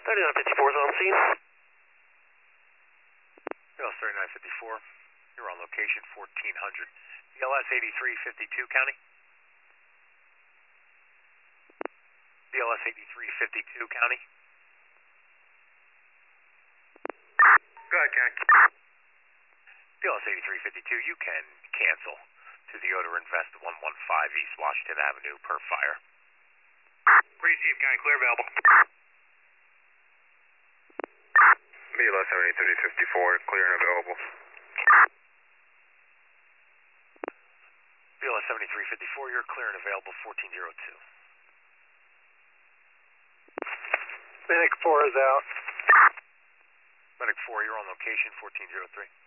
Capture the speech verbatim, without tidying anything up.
thirty-nine fifty-four is on scene. B L S thirty-nine fifty-four, you're on location fourteen hundred. B L S eighty-three fifty-two, County. B L S eighty-three fifty-two, County. Go ahead, County. B L S eighty-three fifty-two, you can cancel to the Odor Invest one one five East Washington Avenue per fire. Receive, County, clear available. B L S seventy-three fifty-four, clear and available. B L S seventy-three fifty-four, you're clear and available fourteen oh two. Medic four is out. Medic four, you're on location fourteen oh three.